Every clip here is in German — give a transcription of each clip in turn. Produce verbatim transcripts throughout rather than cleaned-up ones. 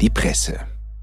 die Presse.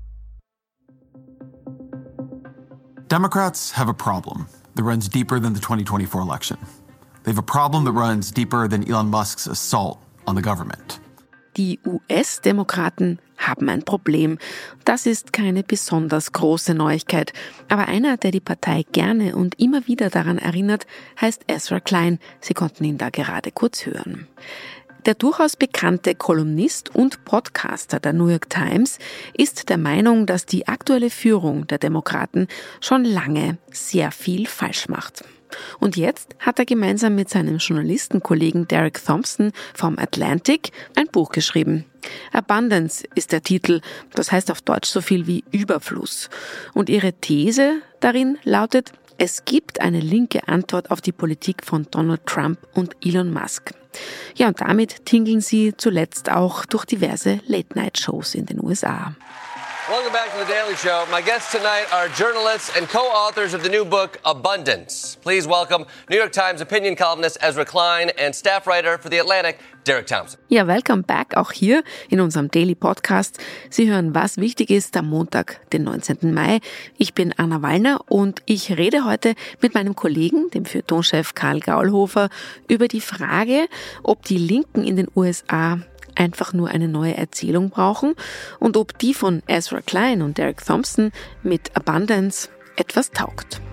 Democrats have a problem that runs deeper than the twenty twenty-four election. They have a problem that runs deeper than Elon Musk's assault on the government. Die U S-Demokraten haben ein Problem. Das ist keine besonders große Neuigkeit. Aber einer, der die Partei gerne und immer wieder daran erinnert, heißt Ezra Klein. Sie konnten ihn da gerade kurz hören. Der durchaus bekannte Kolumnist und Podcaster der New York Times ist der Meinung, dass die aktuelle Führung der Demokraten schon lange sehr viel falsch macht. Und jetzt hat er gemeinsam mit seinem Journalistenkollegen Derek Thompson vom Atlantic ein Buch geschrieben. Abundance ist der Titel, das heißt auf Deutsch so viel wie Überfluss. Und ihre These darin lautet, es gibt eine linke Antwort auf die Politik von Donald Trump und Elon Musk. Ja, und damit tingeln sie zuletzt auch durch diverse Late-Night-Shows in den U S A. Welcome back to The Daily Show. My guests tonight are journalists and co-authors of the new book, Abundance. Please welcome New York Times opinion columnist Ezra Klein and staff writer for The Atlantic, Derek Thompson. Ja, welcome back auch hier in unserem Daily Podcast. Sie hören, was wichtig ist, am Montag, den neunzehnten Mai. Ich bin Anna Wallner und ich rede heute mit meinem Kollegen, dem Feuilletonchef Karl Gaulhofer, über die Frage, ob die Linken in den U S A einfach nur eine neue Erzählung brauchen und ob die von Ezra Klein und Derek Thompson mit Abundance etwas taugt.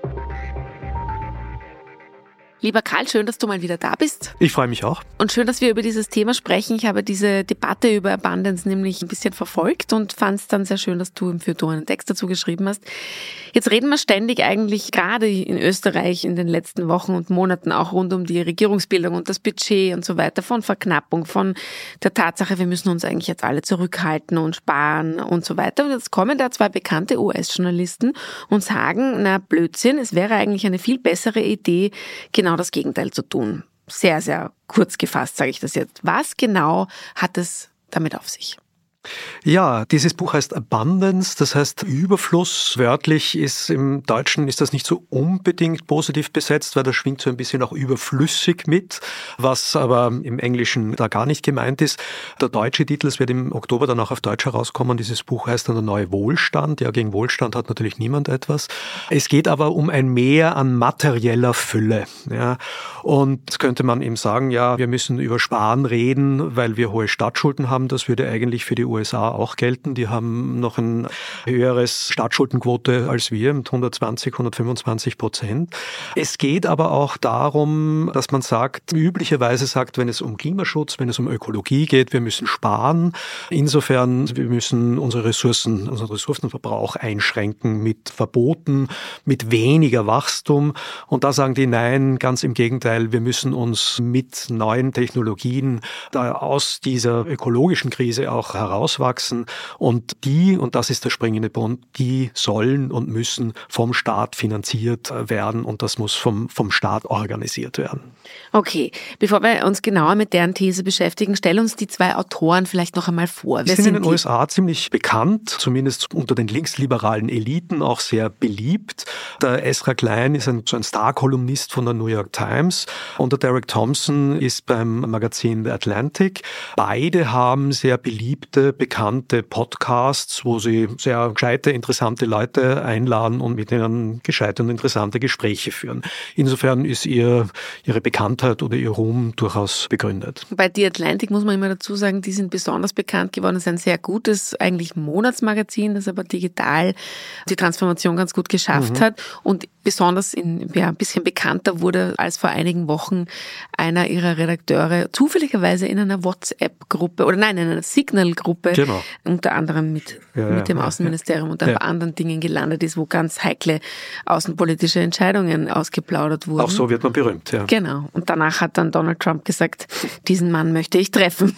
Lieber Karl, schön, dass du mal wieder da bist. Ich freue mich auch. Und schön, dass wir über dieses Thema sprechen. Ich habe diese Debatte über Abundance nämlich ein bisschen verfolgt und fand es dann sehr schön, dass du im Feuilleton einen Text dazu geschrieben hast. Jetzt reden wir ständig eigentlich gerade in Österreich in den letzten Wochen und Monaten auch rund um die Regierungsbildung und das Budget und so weiter, von Verknappung, von der Tatsache, wir müssen uns eigentlich jetzt alle zurückhalten und sparen und so weiter. Und jetzt kommen da zwei bekannte U S-Journalisten und sagen, na Blödsinn, es wäre eigentlich eine viel bessere Idee, genau das Gegenteil zu tun. Sehr, sehr kurz gefasst sage ich das jetzt. Was genau hat es damit auf sich? Ja, dieses Buch heißt Abundance, das heißt Überfluss. Wörtlich ist im Deutschen ist das nicht so unbedingt positiv besetzt, weil das schwingt so ein bisschen auch überflüssig mit, was aber im Englischen da gar nicht gemeint ist. Der deutsche Titel, es wird im Oktober dann auch auf Deutsch herauskommen, dieses Buch heißt dann der neue Wohlstand. Ja, gegen Wohlstand hat natürlich niemand etwas. Es geht aber um ein Mehr an materieller Fülle. Ja. Und jetzt könnte man eben sagen, ja, wir müssen über Sparen reden, weil wir hohe Staatsschulden haben. Das würde eigentlich für die U S A auch gelten. Die haben noch ein höheres Staatsschuldenquote als wir mit hundertzwanzig, hundertfünfundzwanzig Prozent. Es geht aber auch darum, dass man sagt, üblicherweise sagt, wenn es um Klimaschutz, wenn es um Ökologie geht, wir müssen sparen. Insofern, wir müssen unsere Ressourcen, unseren Ressourcenverbrauch einschränken mit Verboten, mit weniger Wachstum. Und da sagen die, nein, ganz im Gegenteil, wir müssen uns mit neuen Technologien da aus dieser ökologischen Krise auch heraus auswachsen und die, und das ist der springende Punkt, die sollen und müssen vom Staat finanziert werden und das muss vom, vom Staat organisiert werden. Okay, bevor wir uns genauer mit deren These beschäftigen, stell uns die zwei Autoren vielleicht noch einmal vor. Die sind in den U S A ziemlich bekannt, zumindest unter den linksliberalen Eliten auch sehr beliebt. Der Ezra Klein ist ein, so ein Star-Kolumnist von der New York Times und der Derek Thompson ist beim Magazin The Atlantic. Beide haben sehr beliebte, bekannte Podcasts, wo sie sehr gescheite, interessante Leute einladen und mit ihnen gescheite und interessante Gespräche führen. Insofern ist ihr, ihre Bekanntheit oder ihr Ruhm durchaus begründet. Bei The Atlantic muss man immer dazu sagen, die sind besonders bekannt geworden. Es ist ein sehr gutes, eigentlich Monatsmagazin, das aber digital die Transformation ganz gut geschafft mhm. hat und besonders in, ja, ein bisschen bekannter wurde, als vor einigen Wochen einer ihrer Redakteure zufälligerweise in einer WhatsApp-Gruppe oder nein, in einer Signal-Gruppe, genau. unter anderem mit, ja, mit dem ja, Außenministerium ja. und ein paar ja. anderen Dingen gelandet ist, wo ganz heikle außenpolitische Entscheidungen ausgeplaudert wurden. Auch so wird man berühmt, ja. Genau. Und danach hat dann Donald Trump gesagt, diesen Mann möchte ich treffen.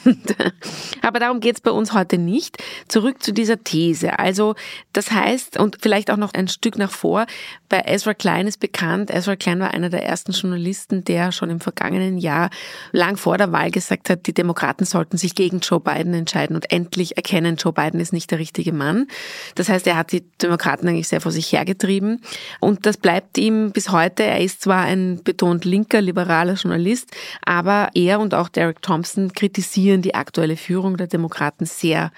Aber darum geht es bei uns heute nicht. Zurück zu dieser These. Also das heißt, und vielleicht auch noch ein Stück nach vor, bei Ezra Klein ist bekannt, Ezra Klein war einer der ersten Journalisten, der schon im vergangenen Jahr lang vor der Wahl gesagt hat, die Demokraten sollten sich gegen Joe Biden entscheiden und endlich erkennen, Joe Biden ist nicht der richtige Mann. Das heißt, er hat die Demokraten eigentlich sehr vor sich hergetrieben und das bleibt ihm bis heute. Er ist zwar ein betont linker, liberaler Journalist, aber er und auch Derek Thompson kritisieren die aktuelle Führung der Demokraten sehr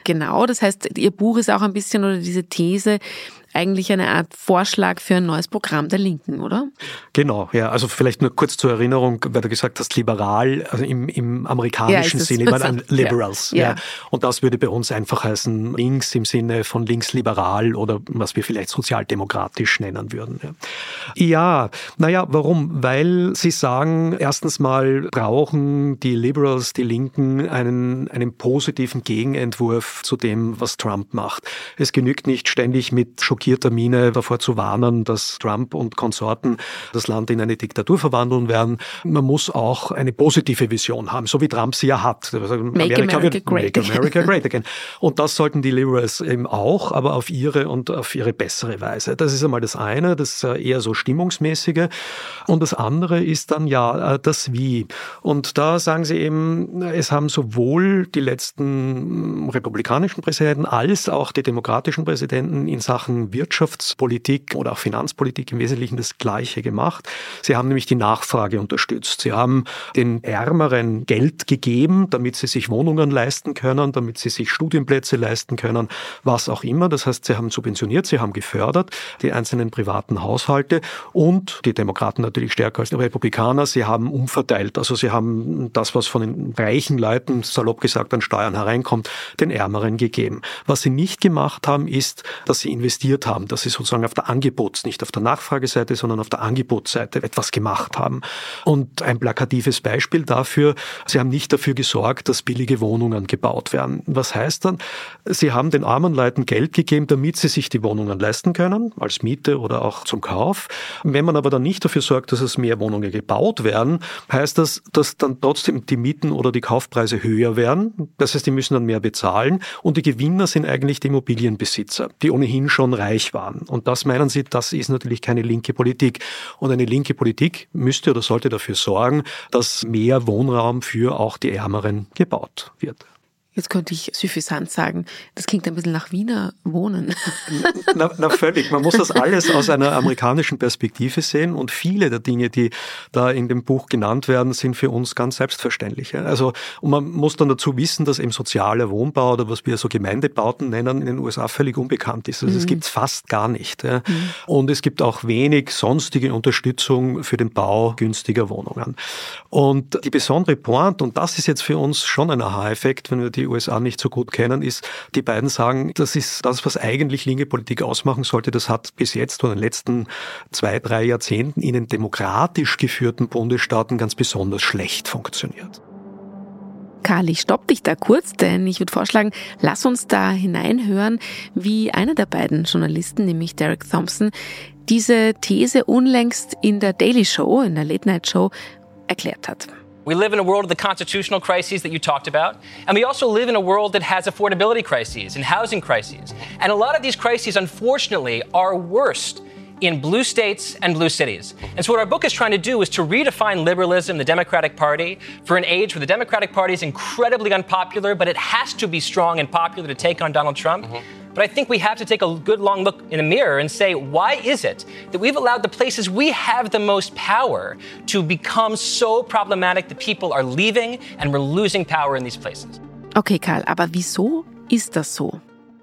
Genau, das heißt, Ihr Buch ist auch ein bisschen, oder diese These, eigentlich eine Art Vorschlag für ein neues Programm der Linken, oder? Genau, ja. Also vielleicht nur kurz zur Erinnerung, weil du gesagt hast, liberal, also im, im amerikanischen ja, Sinne, ich meine Liberals. Ja. Ja. Und das würde bei uns einfach heißen links im Sinne von linksliberal oder was wir vielleicht sozialdemokratisch nennen würden. Ja, ja naja, warum? Weil sie sagen, erstens mal brauchen die Liberals, die Linken, einen, einen positiven Gegenentwurf zu dem, was Trump macht. Es genügt nicht ständig mit schockierter Miene davor zu warnen, dass Trump und Konsorten das Land in eine Diktatur verwandeln werden. Man muss auch eine positive Vision haben, so wie Trump sie ja hat. Make America, America wird, great. Make America great again. Und das sollten die Liberals eben auch, aber auf ihre und auf ihre bessere Weise. Das ist einmal das eine, das eher so stimmungsmäßige. Und das andere ist dann ja das Wie. Und da sagen sie eben, es haben sowohl die letzten republikanischen Präsidenten als auch die demokratischen Präsidenten in Sachen Wirtschaftspolitik oder auch Finanzpolitik im Wesentlichen das Gleiche gemacht. Sie haben nämlich die Nachfrage unterstützt. Sie haben den Ärmeren Geld gegeben, damit sie sich Wohnungen leisten können, damit sie sich Studienplätze leisten können, was auch immer. Das heißt, sie haben subventioniert, sie haben gefördert, die einzelnen privaten Haushalte und die Demokraten natürlich stärker als die Republikaner. Sie haben umverteilt. Also sie haben das, was von den reichen Leuten, salopp gesagt, an Steuern hereinkommt, den Ärmeren gegeben. Was sie nicht gemacht haben, ist, dass sie investiert haben, dass sie sozusagen auf der Angebots-, nicht auf der Nachfrageseite, sondern auf der Angebotsseite etwas gemacht haben. Und ein plakatives Beispiel dafür, sie haben nicht dafür gesorgt, dass billige Wohnungen gebaut werden. Was heißt dann? Sie haben den armen Leuten Geld gegeben, damit sie sich die Wohnungen leisten können, als Miete oder auch zum Kauf. Wenn man aber dann nicht dafür sorgt, dass es mehr Wohnungen gebaut werden, heißt das, dass dann trotzdem die Mieten oder die Kaufpreise höher werden. Das heißt, die müssen dann mehr bezahlen und die Gewinner sind eigentlich die Immobilienbesitzer, die ohnehin schon reich waren. Und das meinen sie, das ist natürlich keine linke Politik. Und eine linke Politik müsste oder sollte dafür sorgen, dass mehr Wohnraum für auch die Ärmeren gebaut wird. Jetzt könnte ich suffisant sagen, das klingt ein bisschen nach Wiener Wohnen. Na, na völlig. Man muss das alles aus einer amerikanischen Perspektive sehen und viele der Dinge, die da in dem Buch genannt werden, sind für uns ganz selbstverständlich. Also, und man muss dann dazu wissen, dass eben sozialer Wohnbau oder was wir so Gemeindebauten nennen, in den U S A völlig unbekannt ist. Also es mhm. gibt es fast gar nicht. Ja. Mhm. Und es gibt auch wenig sonstige Unterstützung für den Bau günstiger Wohnungen. Und die besondere Pointe, und das ist jetzt für uns schon ein Aha-Effekt, wenn wir die U S A nicht so gut kennen, ist, die beiden sagen, das ist das, was eigentlich linke Politik ausmachen sollte. Das hat bis jetzt oder in den letzten zwei, drei Jahrzehnten in den demokratisch geführten Bundesstaaten ganz besonders schlecht funktioniert. Karl, ich stopp dich da kurz, denn ich würde vorschlagen, lass uns da hineinhören, wie einer der beiden Journalisten, nämlich Derek Thompson, diese These unlängst in der Daily Show, in der Late Night Show, erklärt hat. We live in a world of the constitutional crises that you talked about, and we also live in a world that has affordability crises and housing crises. And a lot of these crises, unfortunately, are worst in blue states and blue cities. And so what our book is trying to do is to redefine liberalism, the Democratic Party, for an age where the Democratic Party is incredibly unpopular, but it has to be strong and popular to take on Donald Trump. Mm-hmm. But I think we have to take a good long look in the mirror and say, why is it that we've allowed the places we have the most power to become so problematic that people are leaving and we're losing power in these places? Okay, Karl, aber wieso ist das so?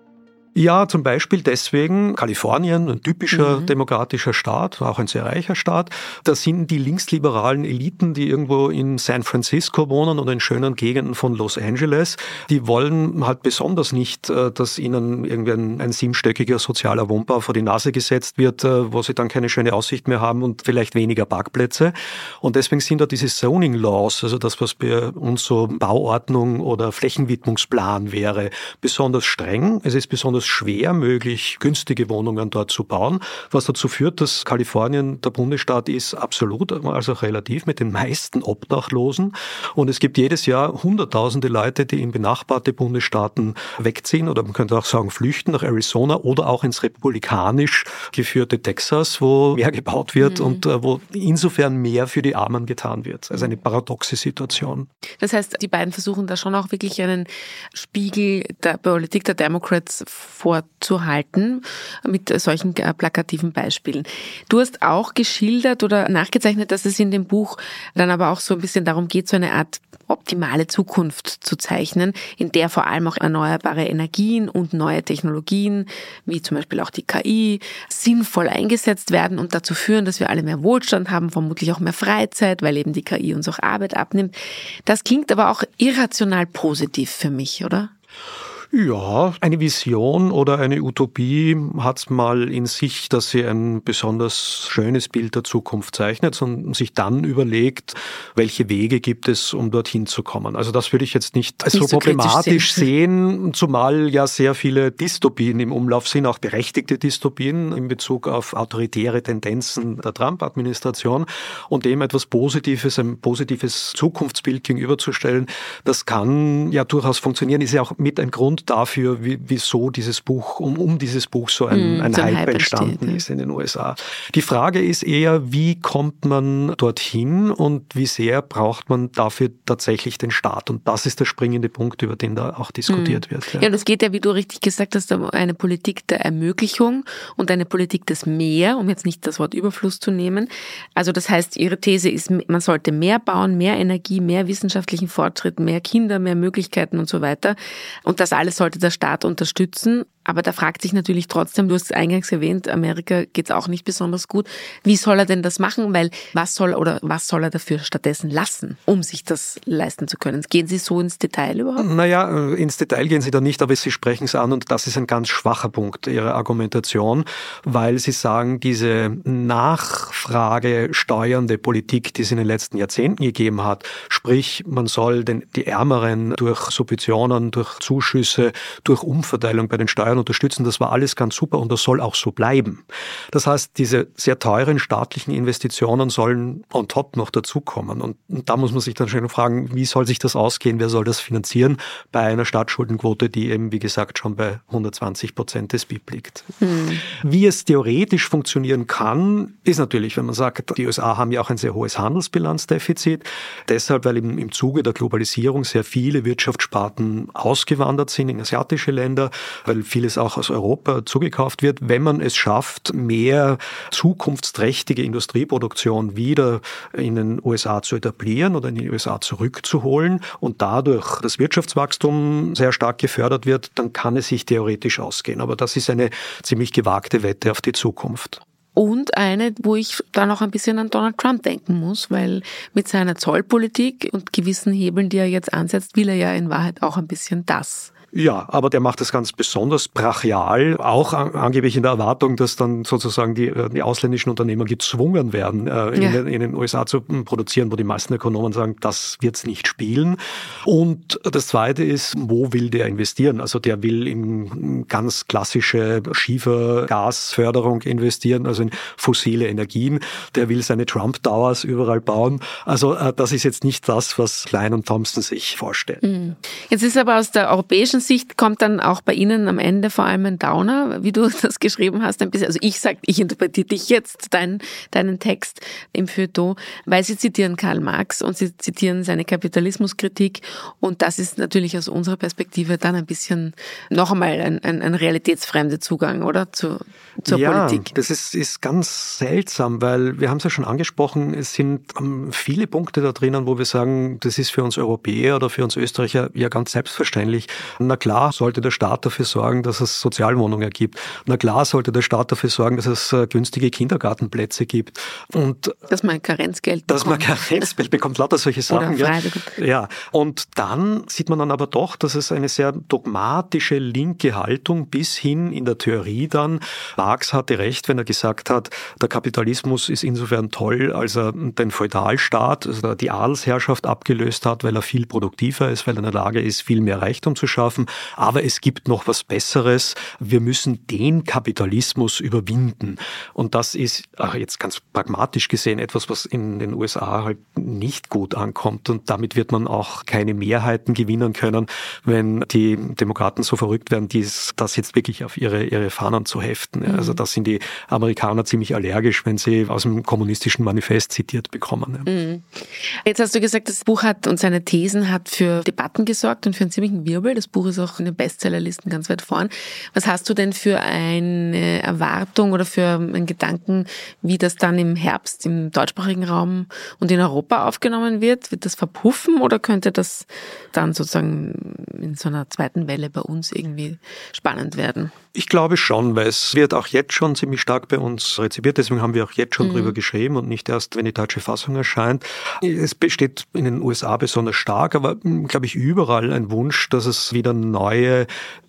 Ja, zum Beispiel deswegen, Kalifornien, ein typischer mhm. demokratischer Staat, auch ein sehr reicher Staat, da sind die linksliberalen Eliten, die irgendwo in San Francisco wohnen oder in schönen Gegenden von Los Angeles, die wollen halt besonders nicht, dass ihnen irgendwie ein, ein siebenstöckiger sozialer Wohnbau vor die Nase gesetzt wird, wo sie dann keine schöne Aussicht mehr haben und vielleicht weniger Parkplätze. Und deswegen sind da diese Zoning Laws, also das, was bei uns so Bauordnung oder Flächenwidmungsplan wäre, besonders streng. Es ist besonders schwer möglich, günstige Wohnungen dort zu bauen, was dazu führt, dass Kalifornien der Bundesstaat ist, absolut, also relativ, mit den meisten Obdachlosen. Und es gibt jedes Jahr hunderttausende Leute, die in benachbarte Bundesstaaten wegziehen oder man könnte auch sagen flüchten nach Arizona oder auch ins republikanisch geführte Texas, wo mehr gebaut wird mhm. und äh, wo insofern mehr für die Armen getan wird. Also eine paradoxe Situation. Das heißt, die beiden versuchen da schon auch wirklich einen Spiegel der Politik der Democrats vorzuhalten mit solchen plakativen Beispielen. Du hast auch geschildert oder nachgezeichnet, dass es in dem Buch dann aber auch so ein bisschen darum geht, so eine Art optimale Zukunft zu zeichnen, in der vor allem auch erneuerbare Energien und neue Technologien, wie zum Beispiel auch die K I, sinnvoll eingesetzt werden und dazu führen, dass wir alle mehr Wohlstand haben, vermutlich auch mehr Freizeit, weil eben die K I uns auch Arbeit abnimmt. Das klingt aber auch irrational positiv für mich, oder? Ja, eine Vision oder eine Utopie hat mal in sich, dass sie ein besonders schönes Bild der Zukunft zeichnet und sich dann überlegt, welche Wege gibt es, um dorthin zu kommen. Also das würde ich jetzt nicht als so, so problematisch sehen, zumal ja sehr viele Dystopien im Umlauf sind, auch berechtigte Dystopien in Bezug auf autoritäre Tendenzen der Trump-Administration und dem etwas Positives, ein positives Zukunftsbild gegenüberzustellen. Das kann ja durchaus funktionieren, ist ja auch mit ein Grund dafür, wie, wieso dieses Buch, um, um dieses Buch so ein, ein, so ein Hype, Hype entstanden entsteht, ist in den U S A. Die Frage ist eher, wie kommt man dorthin und wie sehr braucht man dafür tatsächlich den Staat? Und das ist der springende Punkt, über den da auch diskutiert mhm. wird. Ja. ja, und es geht ja, wie du richtig gesagt hast, um eine Politik der Ermöglichung und eine Politik des Mehr, um jetzt nicht das Wort Überfluss zu nehmen. Also das heißt, ihre These ist, man sollte mehr bauen, mehr Energie, mehr wissenschaftlichen Fortschritt, mehr Kinder, mehr Möglichkeiten und so weiter. Und das alles sollte der Staat unterstützen. Aber da fragt sich natürlich trotzdem, du hast es eingangs erwähnt, Amerika geht es auch nicht besonders gut. Wie soll er denn das machen? Weil was soll oder was soll er dafür stattdessen lassen, um sich das leisten zu können? Gehen Sie so ins Detail überhaupt? Naja, ins Detail gehen Sie da nicht, aber Sie sprechen es an und das ist ein ganz schwacher Punkt Ihrer Argumentation, weil Sie sagen, diese Nachfrage steuernde Politik, die es in den letzten Jahrzehnten gegeben hat, sprich, man soll den, die Ärmeren durch Subventionen, durch Zuschüsse, durch Umverteilung bei den Steuern unterstützen, das war alles ganz super und das soll auch so bleiben. Das heißt, diese sehr teuren staatlichen Investitionen sollen on top noch dazukommen. Und, und da muss man sich dann schon fragen, wie soll sich das ausgehen, wer soll das finanzieren bei einer Staatsschuldenquote, die eben, wie gesagt, schon bei hundertzwanzig Prozent des B I P liegt. Hm. Wie es theoretisch funktionieren kann, ist natürlich, wenn man sagt, die U S A haben ja auch ein sehr hohes Handelsbilanzdefizit, deshalb, weil im, im Zuge der Globalisierung sehr viele Wirtschaftssparten ausgewandert sind in asiatische Länder, weil vieles auch aus Europa zugekauft wird. Wenn man es schafft, mehr zukunftsträchtige Industrieproduktion wieder in den U S A zu etablieren oder in die U S A zurückzuholen und dadurch das Wirtschaftswachstum sehr stark gefördert wird, dann kann es sich theoretisch ausgehen. Aber das ist eine ziemlich gewagte Wette auf die Zukunft. Und eine, wo ich dann auch ein bisschen an Donald Trump denken muss, weil mit seiner Zollpolitik und gewissen Hebeln, die er jetzt ansetzt, will er ja in Wahrheit auch ein bisschen das. Ja, aber der macht das ganz besonders brachial, auch an, angeblich in der Erwartung, dass dann sozusagen die, die ausländischen Unternehmer gezwungen werden, äh, in, ja. den, in den U S A zu produzieren, wo die meisten Ökonomen sagen, das wird's nicht spielen. Und das Zweite ist, wo will der investieren? Also der will in ganz klassische Schiefergasförderung investieren, also in fossile Energien. Der will seine Trump Towers überall bauen. Also äh, das ist jetzt nicht das, was Klein und Thompson sich vorstellen. Jetzt ist aber aus der europäischen Sicht kommt dann auch bei Ihnen am Ende vor allem ein Downer, wie du das geschrieben hast, ein bisschen. Also ich sage, ich interpretiere dich jetzt, dein, deinen Text im Feuilleton, weil Sie zitieren Karl Marx und Sie zitieren seine Kapitalismuskritik und das ist natürlich aus unserer Perspektive dann ein bisschen noch einmal ein, ein, ein realitätsfremder Zugang, oder? Zu, zur ja, Politik. Das ist, ist ganz seltsam, weil wir haben es ja schon angesprochen, es sind viele Punkte da drinnen, wo wir sagen, das ist für uns Europäer oder für uns Österreicher ja ganz selbstverständlich. Na klar sollte der Staat dafür sorgen, dass es Sozialwohnungen gibt. Na klar sollte der Staat dafür sorgen, dass es günstige Kindergartenplätze gibt. Und dass man Karenzgeld bekommt. Dass man Karenzgeld bekommt, lauter solche Sachen. Oder ja. ja. Und dann sieht man dann aber doch, dass es eine sehr dogmatische linke Haltung bis hin in der Theorie dann. Marx hatte recht, wenn er gesagt hat, der Kapitalismus ist insofern toll, als er den Feudalstaat, also die Adelsherrschaft abgelöst hat, weil er viel produktiver ist, weil er in der Lage ist, viel mehr Reichtum zu schaffen. Aber es gibt noch was Besseres. Wir müssen den Kapitalismus überwinden. Und das ist ach, jetzt ganz pragmatisch gesehen etwas, was in den U S A halt nicht gut ankommt. Und damit wird man auch keine Mehrheiten gewinnen können, wenn die Demokraten so verrückt werden, dies, das jetzt wirklich auf ihre, ihre Fahnen zu heften. Mhm. Also das sind die Amerikaner ziemlich allergisch, wenn sie aus dem kommunistischen Manifest zitiert bekommen. Mhm. Jetzt hast du gesagt, das Buch hat und seine Thesen hat für Debatten gesorgt und für einen ziemlichen Wirbel. Das Buch ist auch in den Bestsellerlisten ganz weit vorn. Was hast du denn für eine Erwartung oder für einen Gedanken, wie das dann im Herbst im deutschsprachigen Raum und in Europa aufgenommen wird? Wird das verpuffen oder könnte das dann sozusagen in so einer zweiten Welle bei uns irgendwie spannend werden? Ich glaube schon, weil es wird auch jetzt schon ziemlich stark bei uns rezipiert. Deswegen haben wir auch jetzt schon mhm. drüber geschrieben und nicht erst, wenn die deutsche Fassung erscheint. Es besteht in den U S A besonders stark, aber glaube ich überall ein Wunsch, dass es wieder neue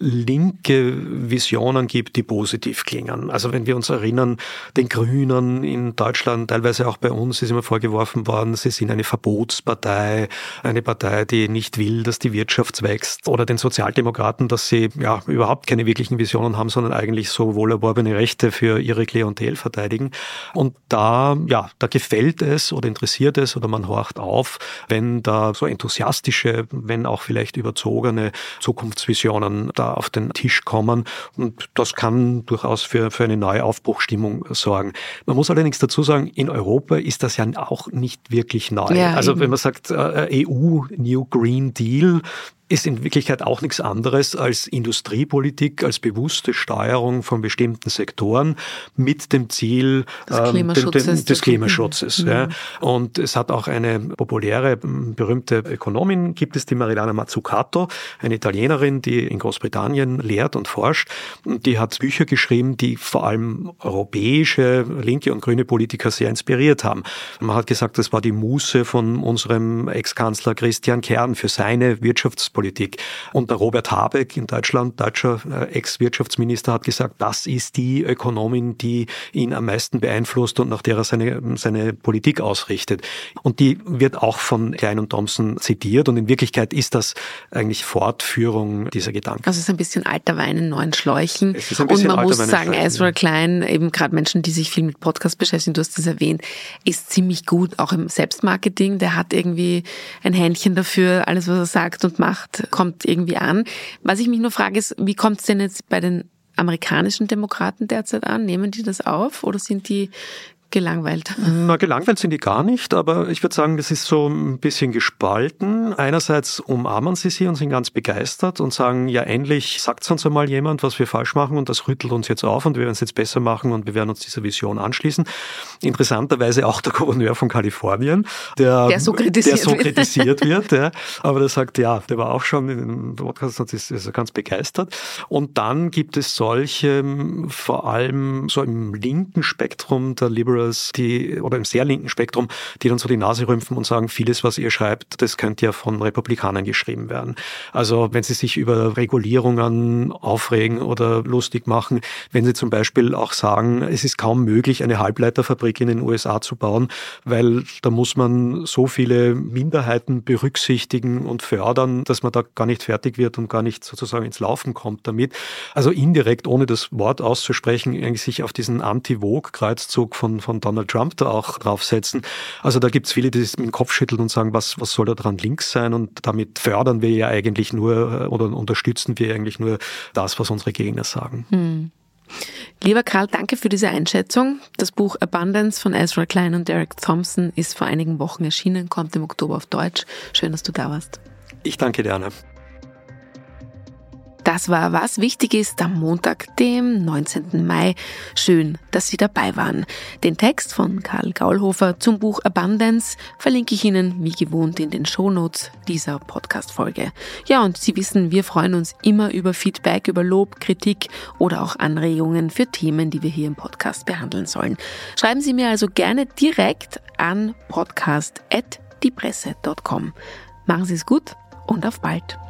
linke Visionen gibt, die positiv klingen. Also wenn wir uns erinnern, den Grünen in Deutschland, teilweise auch bei uns, ist immer vorgeworfen worden, sie sind eine Verbotspartei, eine Partei, die nicht will, dass die Wirtschaft wächst. Oder den Sozialdemokraten, dass sie ja überhaupt keine wirklichen Visionen haben, sondern eigentlich so wohlerworbene Rechte für ihre Klientel verteidigen. Und da, ja, da gefällt es oder interessiert es oder man horcht auf, wenn da so enthusiastische, wenn auch vielleicht überzogene Zukunftsvisionen da auf den Tisch kommen. Und das kann durchaus für, für eine neue Aufbruchstimmung sorgen. Man muss allerdings dazu sagen, in Europa ist das ja auch nicht wirklich neu. Ja, also eben. Wenn man sagt, äh, E U, New Green Deal, ist in Wirklichkeit auch nichts anderes als Industriepolitik, als bewusste Steuerung von bestimmten Sektoren mit dem Ziel des Klimaschutzes. Ähm, den, den, des Klimaschutzes mhm. ja. Und es hat auch eine populäre, berühmte Ökonomin, gibt es die Mariana Mazzucato, eine Italienerin, die in Großbritannien lehrt und forscht. Die hat Bücher geschrieben, die vor allem europäische, linke und grüne Politiker sehr inspiriert haben. Man hat gesagt, das war die Muse von unserem Ex-Kanzler Christian Kern für seine Wirtschaftspolitik. Politik. Und der Robert Habeck in Deutschland, deutscher äh, Ex-Wirtschaftsminister, hat gesagt, das ist die Ökonomin, die ihn am meisten beeinflusst und nach der er seine, seine Politik ausrichtet. Und die wird auch von Klein und Thompson zitiert und in Wirklichkeit ist das eigentlich Fortführung dieser Gedanken. Also es ist ein bisschen alter Wein in neuen Schläuchen. Es ist ein bisschen und man muss sagen, Ezra Klein, eben gerade Menschen, die sich viel mit Podcasts beschäftigen, du hast das erwähnt, ist ziemlich gut, auch im Selbstmarketing. Der hat irgendwie ein Händchen dafür, alles was er sagt und macht, kommt irgendwie an. Was ich mich nur frage ist, wie kommt es denn jetzt bei den amerikanischen Demokraten derzeit an? Nehmen die das auf oder sind die gelangweilt? Na, gelangweilt sind die gar nicht, aber ich würde sagen, das ist so ein bisschen gespalten. Einerseits umarmen sie sie und sind ganz begeistert und sagen, ja, endlich sagt uns einmal jemand, was wir falsch machen und das rüttelt uns jetzt auf und wir werden es jetzt besser machen und wir werden uns dieser Vision anschließen. Interessanterweise auch der Gouverneur von Kalifornien, der, der so kritisiert, der so kritisiert wird, ja, aber der sagt, ja, der war auch schon in einem Podcast und ist, ist ganz begeistert. Und dann gibt es solche, vor allem so im linken Spektrum der Liberal die, oder im sehr linken Spektrum, die dann so die Nase rümpfen und sagen, vieles, was ihr schreibt, das könnte ja von Republikanern geschrieben werden. Also wenn sie sich über Regulierungen aufregen oder lustig machen, wenn sie zum Beispiel auch sagen, es ist kaum möglich, eine Halbleiterfabrik in den U S A zu bauen, weil da muss man so viele Minderheiten berücksichtigen und fördern, dass man da gar nicht fertig wird und gar nicht sozusagen ins Laufen kommt damit. Also indirekt, ohne das Wort auszusprechen, eigentlich sich auf diesen Anti-Vogue-Kreuzzug von von Donald Trump da auch draufsetzen. Also da gibt es viele, die sich mit dem Kopf schütteln und sagen, was, was soll da dran links sein? Und damit fördern wir ja eigentlich nur oder unterstützen wir eigentlich nur das, was unsere Gegner sagen. Hm. Lieber Karl, danke für diese Einschätzung. Das Buch Abundance von Ezra Klein und Derek Thompson ist vor einigen Wochen erschienen, kommt im Oktober auf Deutsch. Schön, dass du da warst. Ich danke dir, Anna. Das war Was wichtig ist am Montag, dem neunzehnten Mai. Schön, dass Sie dabei waren. Den Text von Karl Gaulhofer zum Buch Abundance verlinke ich Ihnen wie gewohnt in den Shownotes dieser Podcast-Folge. Ja, und Sie wissen, wir freuen uns immer über Feedback, über Lob, Kritik oder auch Anregungen für Themen, die wir hier im Podcast behandeln sollen. Schreiben Sie mir also gerne direkt an podcast at diepresse punkt com. Machen Sie es gut und auf bald.